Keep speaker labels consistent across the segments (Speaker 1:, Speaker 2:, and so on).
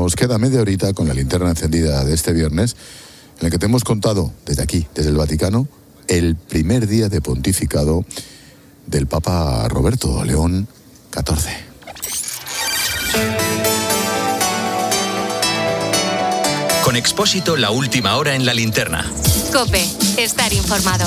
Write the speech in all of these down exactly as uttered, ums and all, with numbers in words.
Speaker 1: Nos queda media horita con la linterna encendida de este viernes, en el que te hemos contado desde aquí, desde el Vaticano, el primer día de pontificado del Papa Roberto León catorce.
Speaker 2: Con Expósito, la última hora en la linterna.
Speaker 3: COPE, estar informado.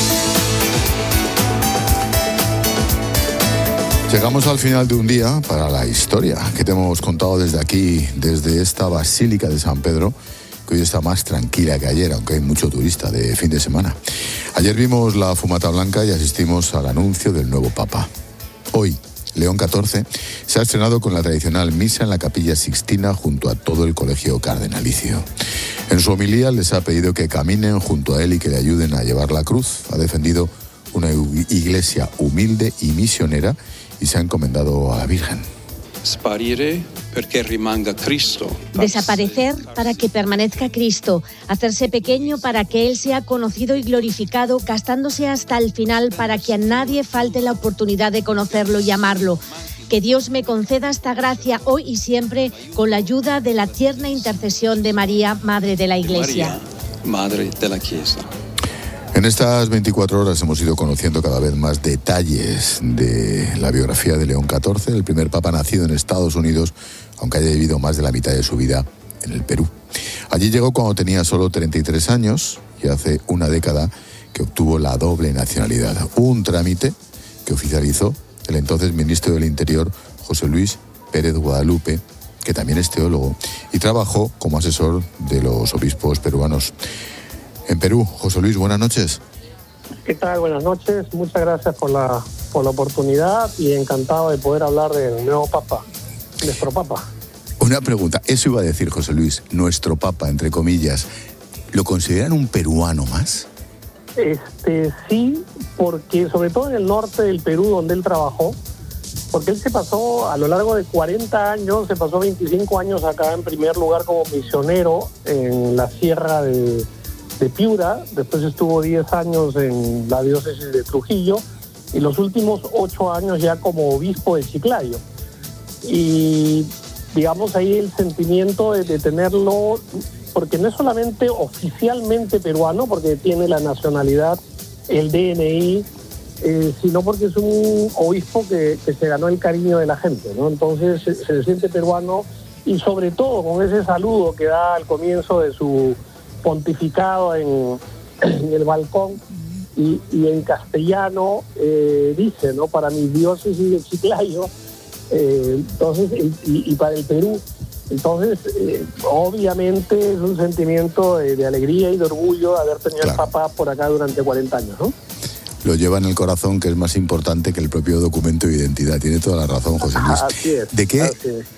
Speaker 1: Llegamos al final de un día para la historia que te hemos contado desde aquí, desde esta Basílica de San Pedro, que hoy está más tranquila que ayer, aunque hay mucho turista de fin de semana. Ayer vimos la fumata blanca y asistimos al anuncio del nuevo Papa. Hoy, León catorce se ha estrenado con la tradicional misa en la Capilla Sixtina junto a todo el colegio cardenalicio. En su homilía les ha pedido que caminen junto a él y que le ayuden a llevar la cruz. Ha defendido una iglesia humilde y misionera y se ha encomendado a la Virgen.
Speaker 4: Sparire perché rimanga Cristo.
Speaker 5: Desaparecer para que permanezca Cristo, hacerse pequeño para que Él sea conocido y glorificado, gastándose hasta el final para que a nadie falte la oportunidad de conocerlo y amarlo. Que Dios me conceda esta gracia hoy y siempre con la ayuda de la tierna intercesión de María, Madre de la Iglesia.
Speaker 4: María, Madre de la Chiesa.
Speaker 1: En estas veinticuatro horas hemos ido conociendo cada vez más detalles de la biografía de León catorce, el primer papa nacido en Estados Unidos, aunque haya vivido más de la mitad de su vida en el Perú. Allí llegó cuando tenía solo treinta y tres años y hace una década que obtuvo la doble nacionalidad, un trámite que oficializó el entonces ministro del Interior, José Luis Pérez Guadalupe, que también es teólogo, y trabajó como asesor de los obispos peruanos. En Perú, José Luis, buenas noches.
Speaker 6: ¿Qué tal? Buenas noches. Muchas gracias por la, por la oportunidad y encantado de poder hablar del nuevo Papa, nuestro Papa.
Speaker 1: Una pregunta, eso iba a decir José Luis, nuestro Papa, entre comillas, ¿lo consideran un peruano más?
Speaker 6: Este, sí, porque sobre todo en el norte del Perú, donde él trabajó, porque él se pasó a lo largo de cuarenta años, se pasó veinticinco años acá en primer lugar como misionero en la sierra de... de Piura, después estuvo diez años en la diócesis de Trujillo y los últimos ocho años ya como obispo de Chiclayo. Y digamos ahí el sentimiento de, de tenerlo, porque no es solamente oficialmente peruano, porque tiene la nacionalidad, el D N I, eh, sino porque es un obispo que, que se ganó el cariño de la gente, ¿no? Entonces se, se siente peruano y sobre todo con ese saludo que da al comienzo de su pontificado en, en el balcón y, y en castellano eh, dice, ¿no? Para mi diócesis de Chiclayo, eh, entonces y, y para el Perú, entonces eh, obviamente es un sentimiento de, de alegría y de orgullo de haber tenido claro. al Papa por acá durante cuarenta años, ¿no?
Speaker 1: Lo lleva en el corazón, que es más importante que el propio documento de identidad. Tiene toda la razón, José Luis.
Speaker 6: Así es.
Speaker 1: ¿De qué?
Speaker 6: Así es.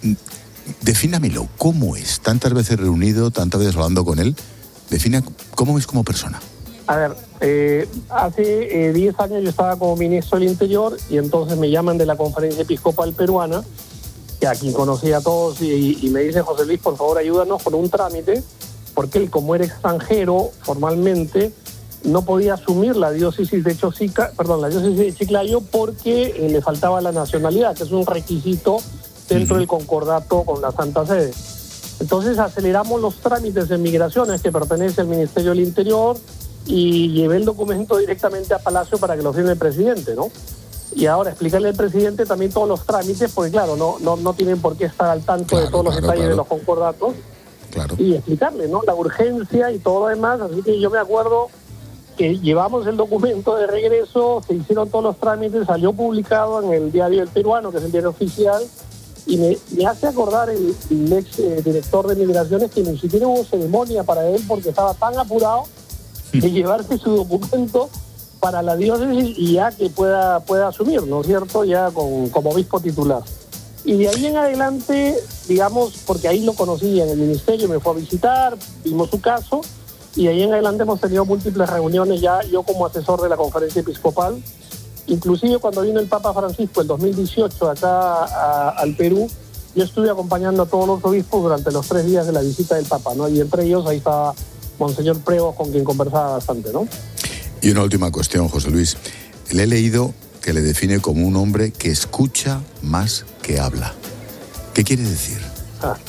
Speaker 1: Defínamelo, ¿cómo es? Tantas veces reunido, tantas veces hablando con él, defina cómo es como persona.
Speaker 6: A ver, eh, hace diez eh, años yo estaba como ministro del Interior y entonces me llaman de la Conferencia Episcopal Peruana, que a quien conocí a todos, y, y me dice, José Luis, por favor ayúdanos con un trámite, porque él, como era extranjero formalmente, no podía asumir la diócesis de Chosica, perdón, la diócesis de Chiclayo porque eh, le faltaba la nacionalidad, que es un requisito dentro del concordato con la Santa Sede. Entonces aceleramos los trámites de migraciones que pertenece al Ministerio del Interior y llevé el documento directamente a Palacio para que lo firme el presidente, ¿no? Y ahora explicarle al presidente también todos los trámites, porque claro, no, no, no tienen por qué estar al tanto claro, de todos claro, los detalles claro. de los concordatos. Claro. Y explicarle, ¿no? La urgencia y todo lo demás. Así que yo me acuerdo que llevamos el documento de regreso, se hicieron todos los trámites, salió publicado en el diario El Peruano, que es el diario oficial. Y me, me hace acordar el, el ex eh, director de Migraciones que ni siquiera hubo ceremonia para él porque estaba tan apurado de llevarse su documento para la diócesis y ya que pueda, pueda asumir, ¿no es cierto?, ya con, como obispo titular. Y de ahí en adelante, digamos, porque ahí lo conocí en el ministerio, me fue a visitar, vimos su caso, y de ahí en adelante hemos tenido múltiples reuniones ya, yo como asesor de la Conferencia Episcopal. Inclusive cuando vino el Papa Francisco el dos mil dieciocho acá a, al Perú, yo estuve acompañando a todos los obispos durante los tres días de la visita del Papa, ¿no? Y entre ellos ahí estaba Monseñor Prevos, con quien conversaba bastante, ¿no?
Speaker 1: Y una última cuestión, José Luis. Le he leído que le define como un hombre que escucha más que habla. ¿Qué quiere decir?
Speaker 6: Ah,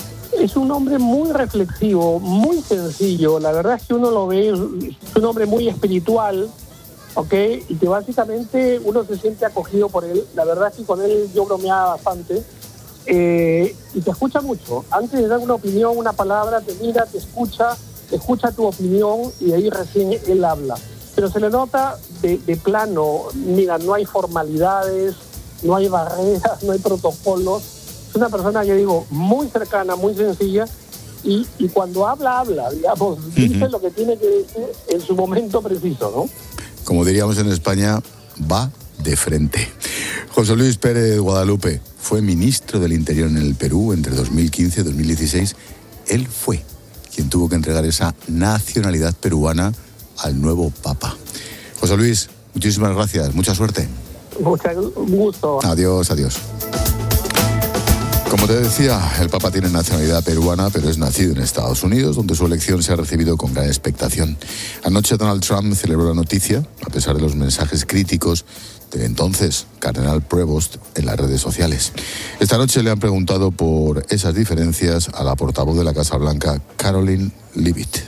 Speaker 6: es un hombre muy reflexivo, muy sencillo. La verdad es que uno lo ve, es un hombre muy espiritual, ¿ok? Y que básicamente uno se siente acogido por él. La verdad es que con él yo bromeaba bastante. Eh, y te escucha mucho. Antes de dar una opinión, una palabra, te mira, te escucha, te escucha tu opinión y ahí recién él habla. Pero se le nota de, de plano, mira, no hay formalidades, no hay barreras, no hay protocolos. Es una persona, yo digo, muy cercana, muy sencilla, y, y cuando habla, habla, digamos, uh-huh. dice lo que tiene que decir en su momento preciso, ¿no?
Speaker 1: Como diríamos en España, va de frente. José Luis Pérez Guadalupe fue ministro del Interior en el Perú entre dos mil quince y dos mil dieciséis. Él fue quien tuvo que entregar esa nacionalidad peruana al nuevo Papa. José Luis, muchísimas gracias, mucha suerte.
Speaker 6: Mucho gusto.
Speaker 1: Adiós, adiós. Como te decía, el Papa tiene nacionalidad peruana, pero es nacido en Estados Unidos, donde su elección se ha recibido con gran expectación. Anoche Donald Trump celebró la noticia, a pesar de los mensajes críticos del entonces cardenal Prevost en las redes sociales. Esta noche le han preguntado por esas diferencias a la portavoz de la Casa Blanca, Caroline Leavitt.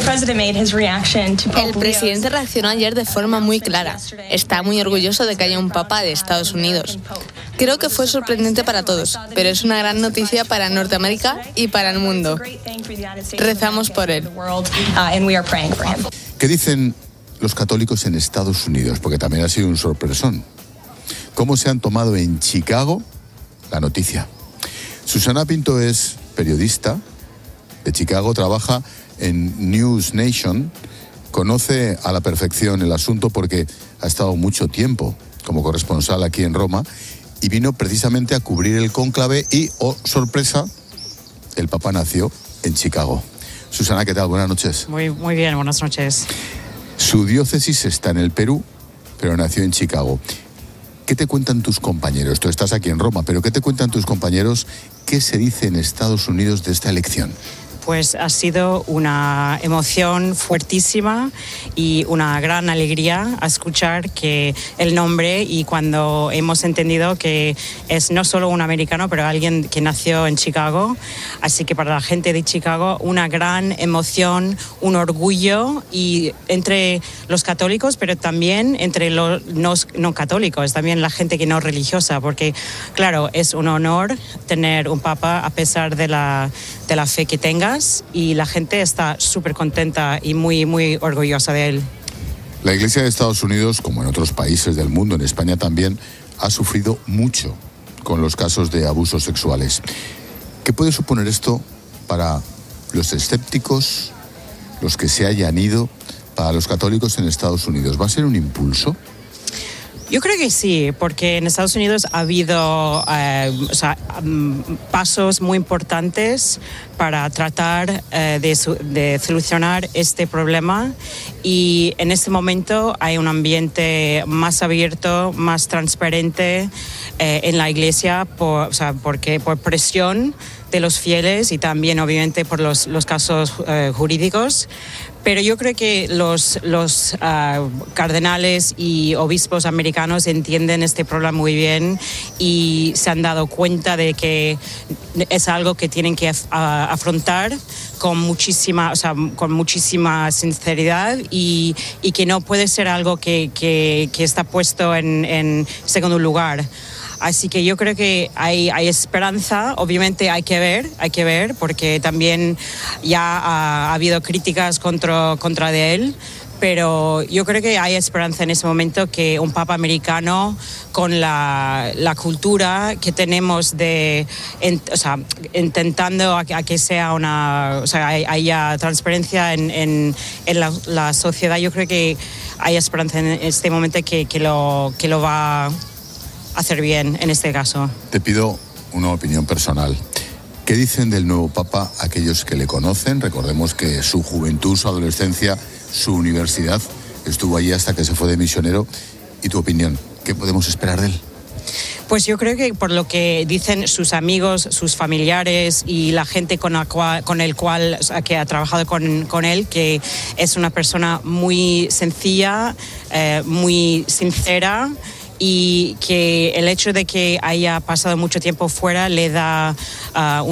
Speaker 7: El presidente reaccionó ayer de forma muy clara. Está muy orgulloso de que haya un papa de Estados Unidos. Creo que fue sorprendente para todos, pero es una gran noticia para Norteamérica y para el mundo. Rezamos por él.
Speaker 1: ¿Qué dicen los católicos en Estados Unidos? Porque también ha sido un sorpresón. ¿Cómo se han tomado en Chicago la noticia? Susana Pinto es periodista de Chicago, trabaja en News Nation, conoce a la perfección el asunto porque ha estado mucho tiempo como corresponsal aquí en Roma y vino precisamente a cubrir el cónclave y, oh sorpresa, el Papa nació en Chicago. Susana, ¿qué tal? Buenas noches.
Speaker 8: Muy, muy bien, buenas noches.
Speaker 1: Su diócesis está en el Perú, pero nació en Chicago. ¿Qué te cuentan tus compañeros? Tú estás aquí en Roma, pero ¿qué te cuentan tus compañeros? ¿Qué se dice en Estados Unidos de esta elección?
Speaker 8: Pues ha sido una emoción fuertísima y una gran alegría a escuchar que el nombre, y cuando hemos entendido que es no solo un americano, pero alguien que nació en Chicago. Así que para la gente de Chicago, una gran emoción, un orgullo, y entre los católicos, pero también entre los no, no católicos, también la gente que no es religiosa, porque claro, es un honor tener un papa a pesar de la, de la fe que tengas. Y la gente está súper contenta y muy, muy orgullosa de él.
Speaker 1: La Iglesia de Estados Unidos, como en otros países del mundo, en España también, ha sufrido mucho con los casos de abusos sexuales. ¿Qué puede suponer esto para los escépticos, los que se hayan ido, para los católicos en Estados Unidos? ¿Va a ser un impulso?
Speaker 8: Yo creo que sí, porque en Estados Unidos ha habido eh, o sea, um, pasos muy importantes para tratar eh, de, su, de solucionar este problema, y en este momento hay un ambiente más abierto, más transparente eh, en la Iglesia, por, o sea, porque, por presión de los fieles y también obviamente por los, los casos eh, jurídicos. Pero yo creo que los, los uh, cardenales y obispos americanos entienden este problema muy bien y se han dado cuenta de que es algo que tienen que af- a- afrontar con muchísima, o sea, con muchísima sinceridad, y, y que no puede ser algo que, que, que está puesto en, en segundo lugar. Así que yo creo que hay, hay esperanza. Obviamente hay que ver, hay que ver, porque también ya ha, ha habido críticas contra, contra de él, pero yo creo que hay esperanza en ese momento que un papa americano, con la, la cultura que tenemos de, en, o sea, intentando a, a que sea una, o sea, haya transparencia en, en, en la, la sociedad, yo creo que hay esperanza en este momento que, que, lo, que lo va a hacer bien en este caso.
Speaker 1: Te pido una opinión personal. ¿Qué dicen del nuevo Papa aquellos que le conocen? Recordemos que su juventud, su adolescencia, su universidad, estuvo allí hasta que se fue de misionero. ¿Y tu opinión? ¿Qué podemos esperar de él?
Speaker 8: Pues yo creo que por lo que dicen sus amigos, sus familiares y la gente con, la cual, con el cual, o sea, que ha trabajado con, con él, que es una persona muy sencilla, eh, muy sincera, y que el hecho de que haya pasado mucho tiempo fuera le da uh, una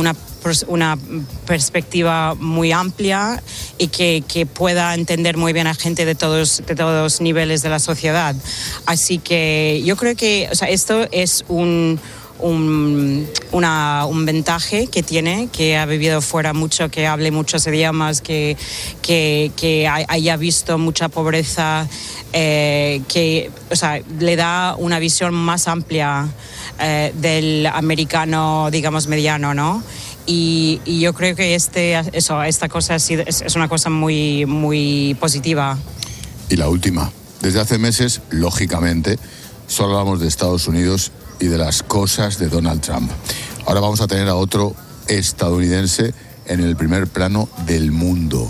Speaker 8: una perspectiva muy amplia y que, que pueda entender muy bien a gente de todos, de todos los niveles de la sociedad. Así que yo creo que, o sea, esto es un... Un, una, un ventaje que tiene, que ha vivido fuera mucho, que hable muchos idiomas, que, que, que haya visto mucha pobreza, eh, que, o sea, le da una visión más amplia eh, del americano, digamos, mediano, ¿no? Y, y yo creo que este, eso, esta cosa es, es una cosa muy, muy positiva.
Speaker 1: Y la última. Desde hace meses, lógicamente, solo hablamos de Estados Unidos y de las cosas de Donald Trump. Ahora vamos a tener a otro estadounidense en el primer plano del mundo.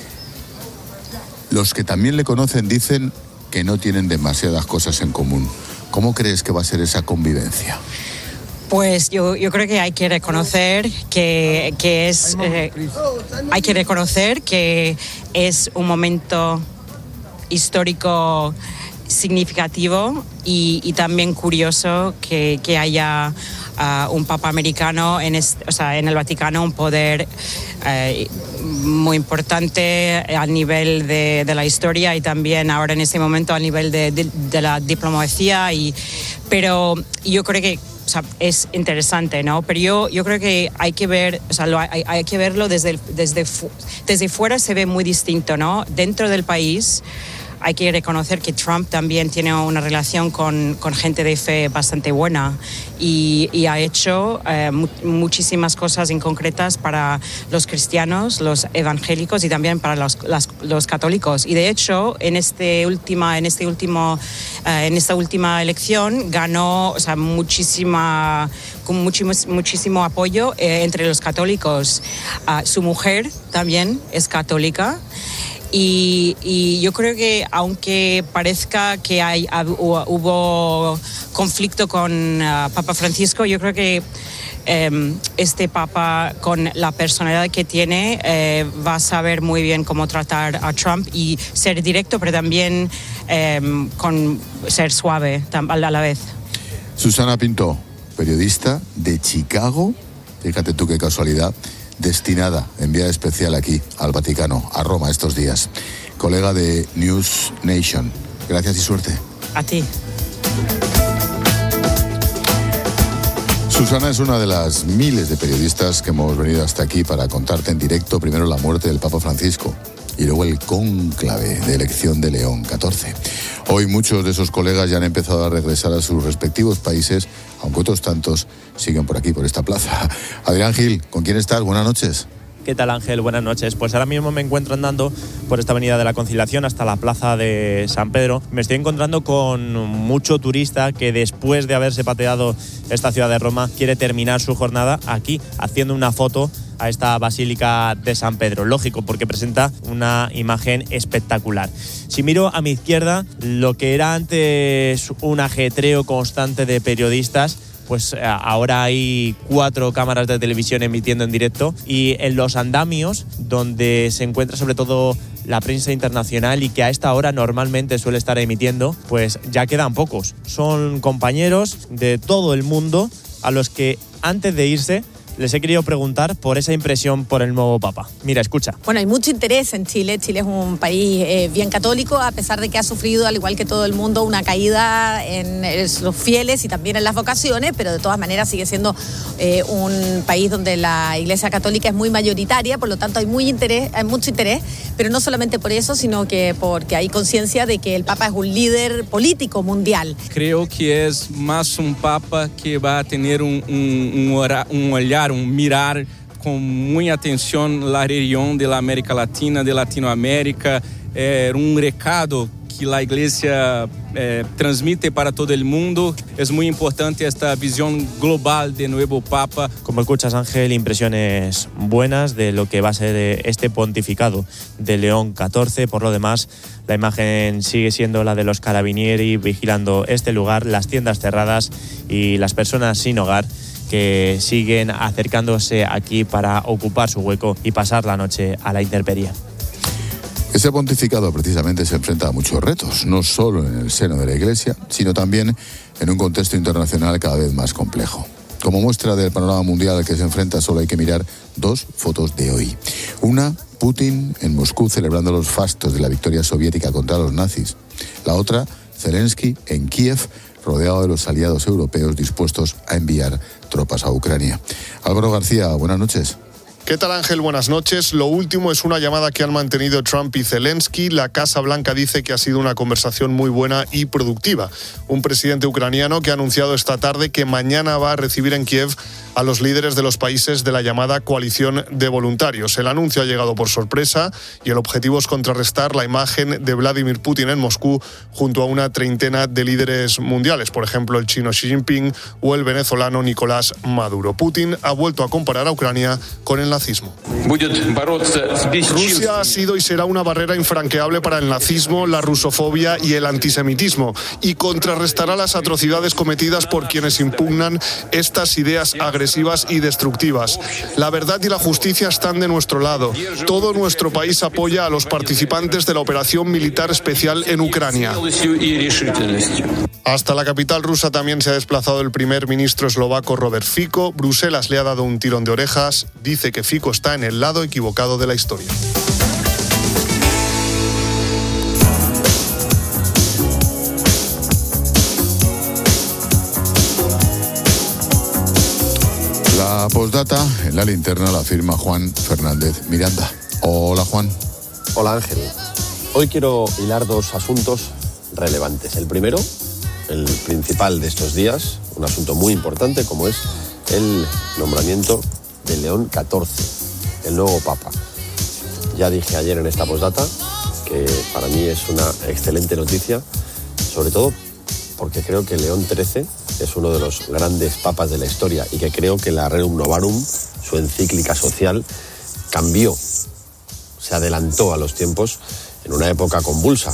Speaker 1: Los que también le conocen dicen que no tienen demasiadas cosas en común. ¿Cómo crees que va a ser esa convivencia?
Speaker 8: Pues yo, yo creo que hay que reconocer que, que es eh, hay que reconocer que es un momento histórico significativo y, y también curioso que, que haya uh, un papa americano en, este, o sea, en el Vaticano, un poder uh, muy importante a nivel de, de la historia y también ahora en este momento a nivel de, de, de la diplomacia. Y, pero yo creo que, o sea, es interesante, ¿no? Pero yo, yo creo que hay que ver, o sea, lo, hay, hay que verlo desde, desde, desde fuera, se ve muy distinto, ¿no? Dentro del país hay que reconocer que Trump también tiene una relación con, con gente de fe bastante buena y, y ha hecho eh, mu- muchísimas cosas en concretas para los cristianos, los evangélicos y también para los, las, los católicos. Y de hecho, en, este última, en, este último, eh, en esta última elección ganó, o sea, muchísima, con muchísimo, muchísimo apoyo eh, entre los católicos. Uh, su mujer también es católica. Y, y yo creo que aunque parezca que hay, hubo conflicto con uh, Papa Francisco, yo creo que eh, este Papa, con la personalidad que tiene, eh, va a saber muy bien cómo tratar a Trump y ser directo, pero también eh, con ser suave a la vez.
Speaker 1: Susana Pinto, periodista de Chicago, fíjate tú qué casualidad, destinada, enviada especial aquí al Vaticano, a Roma estos días. Colega de News Nation. Gracias y suerte.
Speaker 8: A ti.
Speaker 1: Susana es una de las miles de periodistas que hemos venido hasta aquí para contarte en directo primero la muerte del Papa Francisco y luego el cónclave de elección de León catorce. Hoy muchos de esos colegas ya han empezado a regresar a sus respectivos países, aunque otros tantos siguen por aquí, por esta plaza. Adrián Gil, ¿con quién estás? Buenas noches.
Speaker 9: ¿Qué tal, Ángel? Buenas noches. Pues ahora mismo me encuentro andando por esta avenida de la Conciliación hasta la plaza de San Pedro. Me estoy encontrando con mucho turista que después de haberse pateado esta ciudad de Roma quiere terminar su jornada aquí, haciendo una foto a esta Basílica de San Pedro. Lógico, porque presenta una imagen espectacular. Si miro a mi izquierda, lo que era antes un ajetreo constante de periodistas, pues ahora hay cuatro cámaras de televisión emitiendo en directo, y en los andamios, donde se encuentra sobre todo la prensa internacional y que a esta hora normalmente suele estar emitiendo, pues ya quedan pocos. Son compañeros de todo el mundo a los que antes de irse les he querido preguntar por esa impresión por el nuevo Papa. Mira, escucha.
Speaker 10: Bueno, hay mucho interés en Chile. Chile es un país eh, bien católico, a pesar de que ha sufrido, al igual que todo el mundo, una caída en los fieles y también en las vocaciones, pero de todas maneras sigue siendo eh, un país donde la Iglesia Católica es muy mayoritaria, por lo tanto hay, muy interés, hay mucho interés, pero no solamente por eso, sino que porque hay conciencia de que el Papa es un líder político mundial.
Speaker 11: Creo que es más un Papa que va a tener un, un, un, ora, un olhar, un mirar con mucha atención la región de la América Latina, de Latinoamérica, eh, un recado que la Iglesia eh, transmite para todo el mundo. Es muy importante esta visión global de nuevo Papa.
Speaker 9: Como escuchas, Ángel, impresiones buenas de lo que va a ser este pontificado de León catorce. Por lo demás, la imagen sigue siendo la de los carabinieri vigilando este lugar, las tiendas cerradas y las personas sin hogar que siguen acercándose aquí para ocupar su hueco y pasar la noche a la intemperie.
Speaker 1: Ese pontificado precisamente se enfrenta a muchos retos, no solo en el seno de la Iglesia, sino también en un contexto internacional cada vez más complejo. Como muestra del panorama mundial al que se enfrenta, solo hay que mirar dos fotos de hoy. Una, Putin en Moscú celebrando los fastos de la victoria soviética contra los nazis. La otra, Zelensky en Kiev, rodeado de los aliados europeos dispuestos a enviar tropas a Ucrania. Álvaro García, buenas noches.
Speaker 12: ¿Qué tal, Ángel? Buenas noches. Lo último es una llamada que han mantenido Trump y Zelensky. La Casa Blanca dice que ha sido una conversación muy buena y productiva. Un presidente ucraniano que ha anunciado esta tarde que mañana va a recibir en Kiev a los líderes de los países de la llamada coalición de voluntarios. El anuncio ha llegado por sorpresa y el objetivo es contrarrestar la imagen de Vladimir Putin en Moscú junto a una treintena de líderes mundiales, por ejemplo el chino Xi Jinping o el venezolano Nicolás Maduro. Putin ha vuelto a comparar a Ucrania con el nazismo. Rusia ha sido y será una barrera infranqueable para el nazismo, la rusofobia y el antisemitismo, y contrarrestará las atrocidades cometidas por quienes impugnan estas ideas agresivas y destructivas. La verdad y la justicia están de nuestro lado. Todo nuestro país apoya a los participantes de la operación militar especial en Ucrania. Hasta la capital rusa también se ha desplazado el primer ministro eslovaco Robert Fico. Bruselas le ha dado un tirón de orejas. Dice que Fico está en el lado equivocado de la historia.
Speaker 1: La postdata en la linterna la firma Juan Fernández Miranda. Hola, Juan.
Speaker 13: Hola, Ángel. Hoy quiero hilar dos asuntos relevantes. El primero, el principal de estos días, un asunto muy importante como es el nombramiento de León catorce, el nuevo Papa. Ya dije ayer en esta postdata que para mí es una excelente noticia, sobre todo porque creo que León trece es uno de los grandes papas de la historia y que creo que la Rerum Novarum, su encíclica social, cambió, se adelantó a los tiempos en una época convulsa.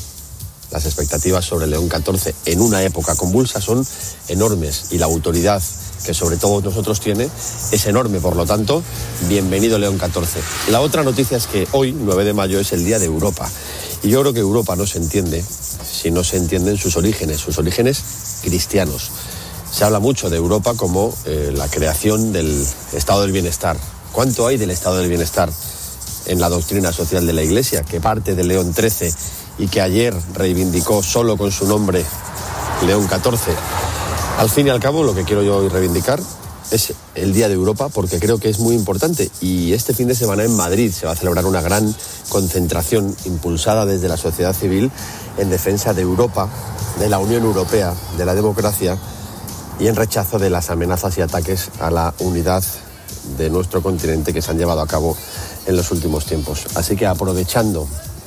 Speaker 13: Las expectativas sobre León catorce en una época convulsa son enormes y la autoridad que sobre todos nosotros tiene es enorme. Por lo tanto, bienvenido León catorce. La otra noticia es que hoy, nueve de mayo, es el Día de Europa. Y yo creo que Europa no se entiende si no se entienden sus orígenes, sus orígenes cristianos. Se habla mucho de Europa como eh, la creación del estado del bienestar. ¿Cuánto hay del estado del bienestar en la doctrina social de la Iglesia, que parte de León trece y que ayer reivindicó solo con su nombre León catorce? Al fin y al cabo, lo que quiero yo hoy reivindicar es el Día de Europa, porque creo que es muy importante. Y este fin de semana en Madrid se va a celebrar una gran concentración impulsada desde la sociedad civil en defensa de Europa, de la Unión Europea, de la democracia y en rechazo de las amenazas y ataques a la unidad de nuestro continente que se han llevado a cabo en los últimos tiempos. Así que aprovechando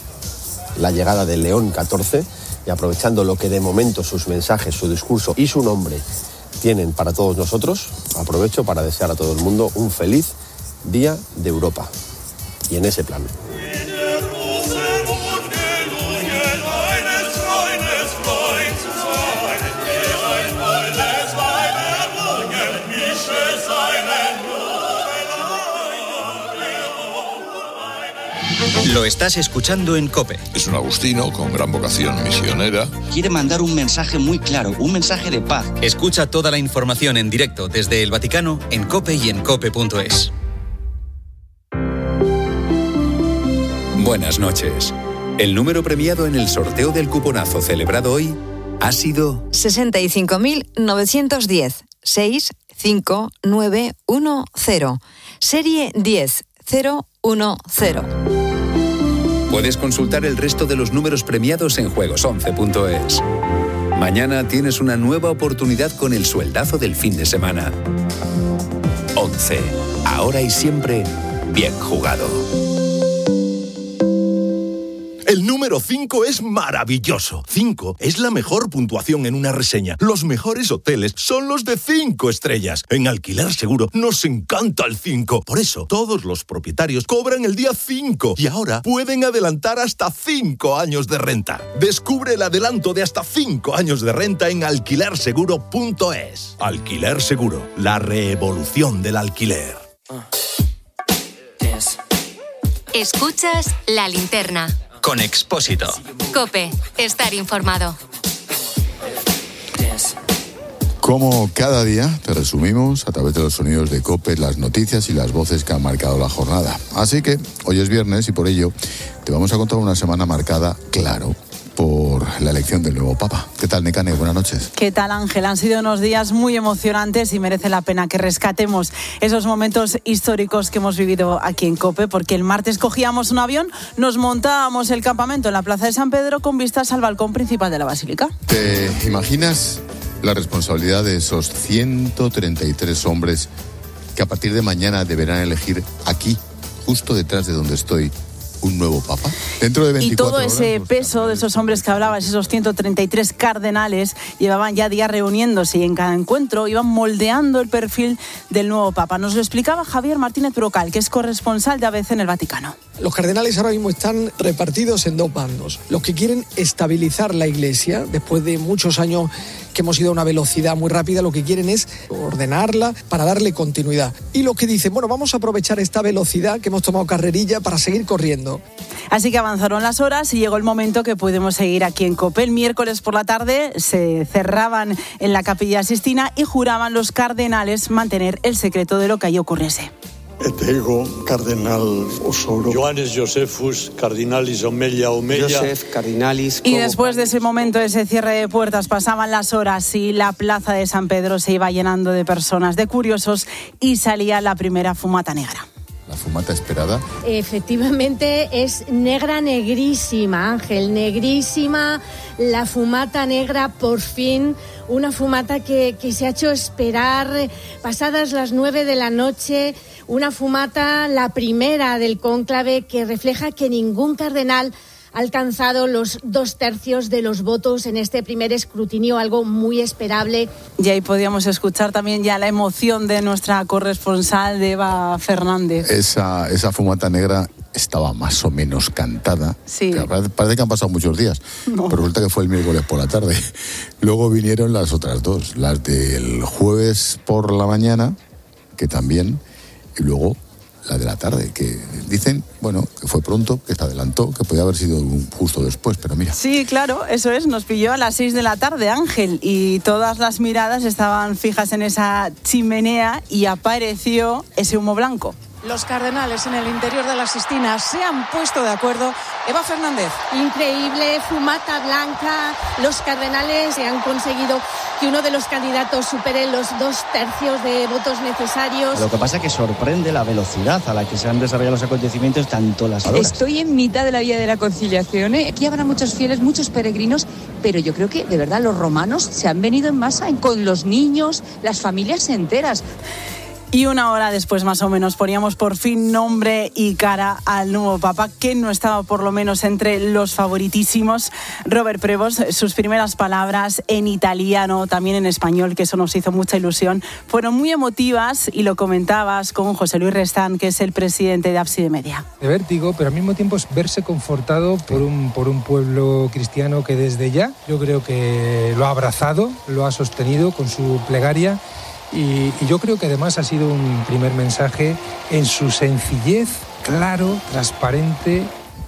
Speaker 13: la llegada de León catorce y aprovechando lo que de momento sus mensajes, su discurso y su nombre tienen para todos nosotros, aprovecho para desear a todo el mundo un feliz Día de Europa. Y en ese plan.
Speaker 2: Lo estás escuchando en COPE.
Speaker 14: Es un agustino con gran vocación misionera.
Speaker 15: Quiere mandar un mensaje muy claro, un mensaje de paz.
Speaker 2: Escucha toda la información en directo desde el Vaticano en COPE y en cope punto es.
Speaker 16: Buenas noches. El número premiado en el sorteo del cuponazo celebrado hoy ha sido
Speaker 17: sesenta y cinco mil novecientos diez, seis cinco nueve uno cero, serie diez cero uno cero.
Speaker 16: Puedes consultar el resto de los números premiados en juegos once punto es. Mañana tienes una nueva oportunidad con el sueldazo del fin de semana. once. Ahora y siempre, bien jugado.
Speaker 18: El número cinco es maravilloso. cinco es la mejor puntuación en una reseña. Los mejores hoteles son los de cinco estrellas. En Alquiler Seguro nos encanta el cinco. Por eso, todos los propietarios cobran el día cinco y ahora pueden adelantar hasta cinco años de renta. Descubre el adelanto de hasta cinco años de renta en alquiler seguro punto es. Alquiler Seguro, la revolución del alquiler.
Speaker 3: Escuchas La Linterna.
Speaker 2: Con Expósito.
Speaker 3: COPE. Estar informado.
Speaker 1: Como cada día, te resumimos a través de los sonidos de COPE las noticias y las voces que han marcado la jornada. Así que hoy es viernes y por ello te vamos a contar una semana marcada, claro, por la elección del nuevo Papa. ¿Qué tal, Nekane? Buenas noches.
Speaker 19: ¿Qué tal, Ángel? Han sido unos días muy emocionantes y merece la pena que rescatemos esos momentos históricos que hemos vivido aquí en COPE, porque el martes cogíamos un avión, nos montábamos el campamento en la Plaza de San Pedro con vistas al balcón principal de la Basílica.
Speaker 1: ¿Te imaginas la responsabilidad de esos ciento treinta y tres hombres que a partir de mañana deberán elegir aquí, justo detrás de donde estoy, un nuevo Papa? Dentro de veinticuatro
Speaker 19: y todo ese
Speaker 1: horas,
Speaker 19: peso de esos hombres que hablabas, esos ciento treinta y tres cardenales, llevaban ya días reuniéndose y en cada encuentro iban moldeando el perfil del nuevo Papa. Nos lo explicaba Javier Martínez Brocal, que es corresponsal de A B C en el Vaticano.
Speaker 20: Los cardenales ahora mismo están repartidos en dos bandos. Los que quieren estabilizar la Iglesia, después de muchos años que hemos ido a una velocidad muy rápida, lo que quieren es ordenarla para darle continuidad. Y los que dicen, bueno, vamos a aprovechar esta velocidad que hemos tomado carrerilla para seguir corriendo.
Speaker 19: Así que avanzaron las horas y llegó el momento que pudimos seguir aquí en COPE. El miércoles por la tarde se cerraban en la Capilla Sixtina y juraban los cardenales mantener el secreto de lo que allí ocurriese.
Speaker 21: Et ego, cardenal Osoro.
Speaker 22: Johannes Josephus, cardinalis Omelia Omelia.
Speaker 23: Joseph, cardinalis.
Speaker 19: Y después de ese momento, ese cierre de puertas, pasaban las horas y la plaza de San Pedro se iba llenando de personas, de curiosos, y salía la primera fumata negra.
Speaker 1: La fumata esperada.
Speaker 5: Efectivamente es negra, negrísima, Ángel, negrísima. La fumata negra, por fin, una fumata que, que se ha hecho esperar pasadas las nueve de la noche. Una fumata, la primera del cónclave, que refleja que ningún cardenal ha alcanzado los dos tercios de los votos en este primer escrutinio, algo muy esperable.
Speaker 19: Y ahí podíamos escuchar también ya la emoción de nuestra corresponsal, de Eva Fernández.
Speaker 1: Esa, esa fumata negra estaba más o menos cantada.
Speaker 19: Sí.
Speaker 1: Parece, parece que han pasado muchos días, no. Pero resulta que fue el miércoles por la tarde. Luego vinieron las otras dos, las del jueves por la mañana, que también, y luego la de la tarde, que dicen, bueno, que fue pronto, que se adelantó, que podía haber sido justo después, pero mira.
Speaker 19: Sí, claro, eso es, nos pilló a las seis de la tarde, Ángel, y todas las miradas estaban fijas en esa chimenea y apareció ese humo blanco.
Speaker 24: Los cardenales en el interior de la Sixtina se han puesto de acuerdo. Eva Fernández.
Speaker 5: Increíble, fumata blanca. Los cardenales han conseguido que uno de los candidatos supere los dos tercios de votos necesarios.
Speaker 25: Lo que pasa es que sorprende la velocidad a la que se han desarrollado los acontecimientos, tanto las horas.
Speaker 26: Estoy en mitad de la vía de la conciliación, ¿eh? Aquí habrá muchos fieles, muchos peregrinos, pero yo creo que de verdad los romanos se han venido en masa con los niños, las familias enteras.
Speaker 19: Y una hora después, más o menos, poníamos por fin nombre y cara al nuevo Papa, que no estaba por lo menos entre los favoritísimos. Robert Prevost, sus primeras palabras en italiano, también en español, que eso nos hizo mucha ilusión, fueron muy emotivas, y lo comentabas con José Luis Restán, que es el presidente de Ábside Media.
Speaker 27: De vértigo, pero al mismo tiempo es verse confortado por un, por un pueblo cristiano que desde ya, yo creo que lo ha abrazado, lo ha sostenido con su plegaria. Y, y yo creo que además ha sido un primer mensaje en su sencillez, claro, transparente.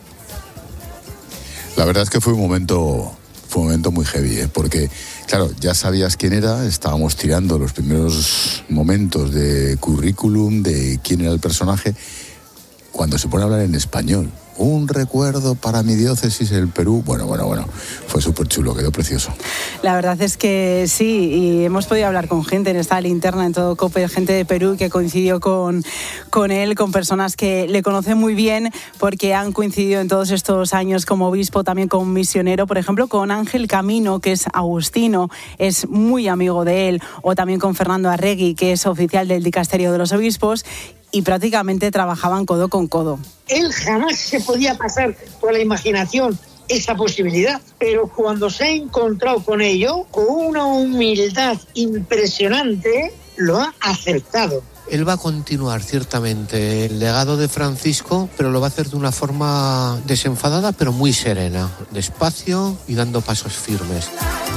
Speaker 1: La verdad es que fue un momento, fue un momento muy heavy, ¿eh? Porque, claro, ya sabías quién era, estábamos tirando los primeros momentos de currículum, de quién era el personaje, cuando se pone a hablar en español. Un recuerdo para mi diócesis, el Perú. Bueno, bueno, bueno, fue súper chulo, quedó precioso.
Speaker 19: La verdad es que sí, y hemos podido hablar con gente en esta linterna, en todo COPE, gente de Perú que coincidió con, con él, con personas que le conocen muy bien, porque han coincidido en todos estos años como obispo, también como misionero, por ejemplo, con Ángel Camino, que es agustino, es muy amigo de él, o también con Fernando Arregui, que es oficial del Dicasterio de los Obispos, y prácticamente trabajaban codo con codo.
Speaker 28: Él jamás se podía pasar por la imaginación esa posibilidad, pero cuando se ha encontrado con ello, con una humildad impresionante, lo ha aceptado.
Speaker 29: Él va a continuar ciertamente el legado de Francisco, pero lo va a hacer de una forma desenfadada, pero muy serena, despacio y dando pasos firmes.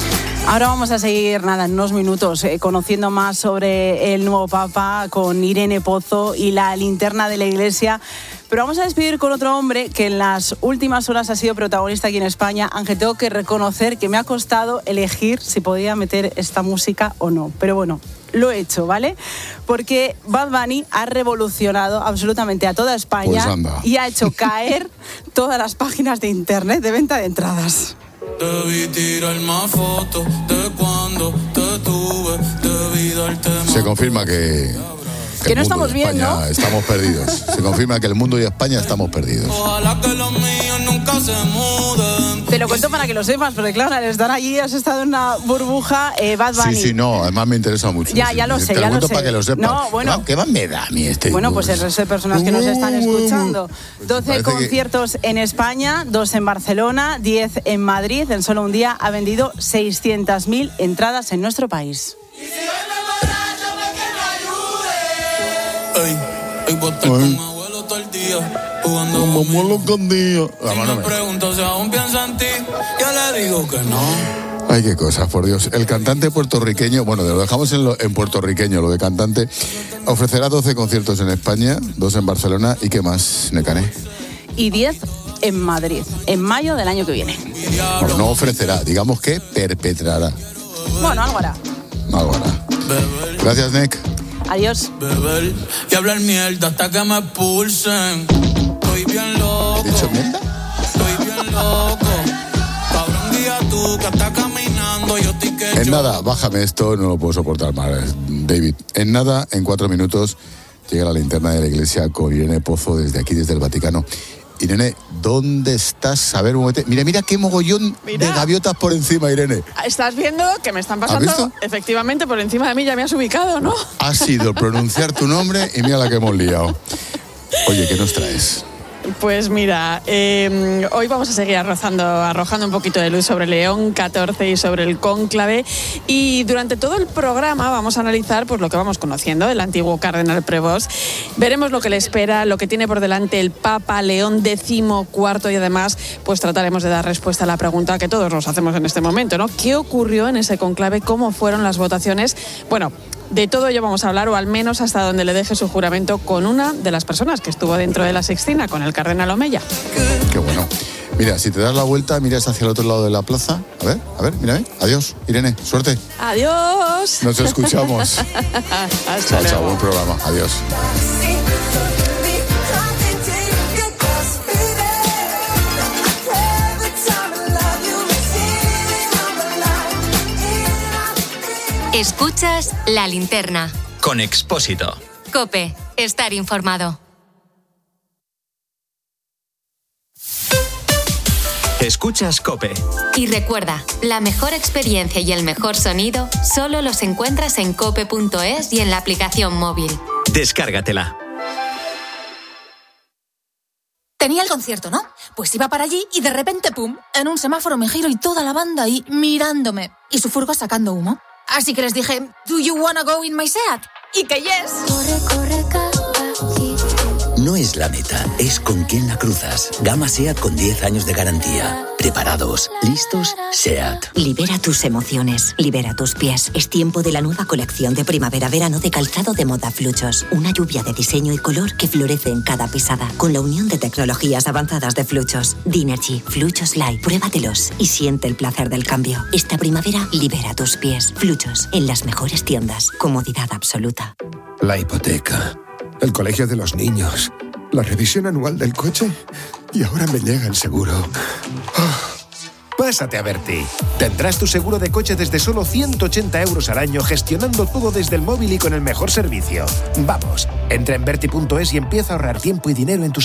Speaker 19: Ahora vamos a seguir, nada, en unos minutos, eh, conociendo más sobre el nuevo Papa con Irene Pozo y la linterna de la Iglesia. Pero vamos a despedir con otro hombre que en las últimas horas ha sido protagonista aquí en España, aunque tengo que reconocer que me ha costado elegir si podía meter esta música o no. Pero bueno, lo he hecho, ¿vale? Porque Bad Bunny ha revolucionado absolutamente a toda España
Speaker 1: pues
Speaker 19: y ha hecho caer todas las páginas de internet de venta de entradas.
Speaker 4: Debí tirar más fotos de cuando te tuve, debí darte más.
Speaker 1: Se confirma que... Que,
Speaker 19: que no estamos bien, ¿no?
Speaker 1: Estamos perdidos. Se confirma que el mundo y España estamos perdidos.
Speaker 4: Ojalá que los míos nunca se muden.
Speaker 19: Te lo cuento para que lo sepas, porque claro, al estar allí has estado en una burbuja, eh, Bad Bunny.
Speaker 1: Sí, sí, no, además me interesa mucho.
Speaker 19: Ya, ya lo
Speaker 1: Te
Speaker 19: sé,
Speaker 1: lo
Speaker 19: ya lo
Speaker 1: cuento
Speaker 19: sé.
Speaker 1: para que lo sepas.
Speaker 19: No, bueno.
Speaker 1: ¿Qué más me da a mí este?
Speaker 19: Bueno, pues el resto de personas que nos están escuchando. doce
Speaker 1: Parece
Speaker 19: conciertos
Speaker 1: que...
Speaker 19: en España, dos en Barcelona, diez en Madrid. En solo un día ha vendido seiscientas mil entradas en nuestro país.
Speaker 4: Ey, ey, vos estás con mi abuelo todo el día, jugando con mi
Speaker 1: abuelo con día.
Speaker 4: Si me pregunto si aún piensa en ti, yo le digo que no.
Speaker 1: Ay, qué cosas, por Dios. El cantante puertorriqueño, bueno, lo dejamos en, lo, en puertorriqueño, lo de cantante, ofrecerá doce conciertos en España, dos en Barcelona y ¿qué más, Nekane?
Speaker 19: Y diez en Madrid, en mayo del año que viene.
Speaker 1: Bueno, no ofrecerá, digamos que perpetrará.
Speaker 19: Bueno, algo hará.
Speaker 1: Algo hará. Gracias, Nek.
Speaker 19: Adiós.
Speaker 4: Beber y hablar mierda hasta que me expulsen. Estoy bien loco.
Speaker 1: ¿Dicho mierda?
Speaker 4: Estoy bien loco. Cabrón, guía tú que estás caminando. Yo estoy que
Speaker 1: En
Speaker 4: yo...
Speaker 1: nada, bájame esto, no lo puedo soportar más, David. En nada, en cuatro minutos, llega la linterna de la Iglesia con Irene Pozo desde aquí, desde el Vaticano. Irene, ¿dónde estás? A ver, un momento. Mira, mira qué mogollón mira. de gaviotas por encima, Irene.
Speaker 6: Estás viendo que me están pasando efectivamente por encima de mí, ya me has ubicado, ¿no?
Speaker 1: Ha sido pronunciar tu nombre y mira la que hemos liado. Oye, ¿qué nos traes?
Speaker 6: Pues mira, eh, hoy vamos a seguir arrojando, arrojando un poquito de luz sobre León catorce y sobre el cónclave, y durante todo el programa vamos a analizar pues lo que vamos conociendo del antiguo cardenal Prevost. Veremos lo que le espera, lo que tiene por delante el Papa León decimocuarto, y además pues trataremos de dar respuesta a la pregunta que todos nos hacemos en este momento, ¿no? ¿Qué ocurrió en ese cónclave? ¿Cómo fueron las votaciones? Bueno, de todo ello vamos a hablar, o al menos hasta donde le deje su juramento, con una de las personas que estuvo dentro de la Sixtina, con el cardenal Omeya.
Speaker 1: Qué bueno. Mira, si te das la vuelta, miras hacia el otro lado de la plaza. A ver, a ver, mírame. Adiós, Irene, suerte.
Speaker 6: Adiós.
Speaker 1: Nos escuchamos.
Speaker 6: Hasta
Speaker 1: chao,
Speaker 6: luego.
Speaker 1: chao, buen programa. Adiós.
Speaker 3: Escuchas La Linterna.
Speaker 2: Con Expósito.
Speaker 3: COPE. Estar informado.
Speaker 2: Escuchas COPE.
Speaker 3: Y recuerda, la mejor experiencia y el mejor sonido solo los encuentras en cope punto es y en la aplicación móvil.
Speaker 2: Descárgatela.
Speaker 7: Tenía el concierto, ¿no? Pues iba para allí y de repente, ¡pum!, en un semáforo me giro y toda la banda ahí mirándome. Y su furgo sacando humo. Así que les dije, ¿do you wanna go in my Seat? Y que yes. Corre, corre,
Speaker 8: casi. No es la meta, es con quién la cruzas. Gama SEAT con diez años de garantía. Preparados, listos, SEAT.
Speaker 9: Libera tus emociones, libera tus pies. Es tiempo de la nueva colección de primavera-verano de calzado de moda Fluchos. Una lluvia de diseño y color que florece en cada pisada. Con la unión de tecnologías avanzadas de Fluchos. Dinergy, Fluchos Light. Pruébatelos y siente el placer del cambio. Esta primavera, libera tus pies. Fluchos, en las mejores tiendas. Comodidad absoluta.
Speaker 10: La hipoteca, el colegio de los niños, la revisión anual del coche y ahora me llega el seguro. Oh. Pásate a Berti. Tendrás tu seguro de coche desde solo ciento ochenta euros al año, gestionando todo desde el móvil y con el mejor servicio. Vamos, entra en Berti punto es y empieza a ahorrar tiempo y dinero en tu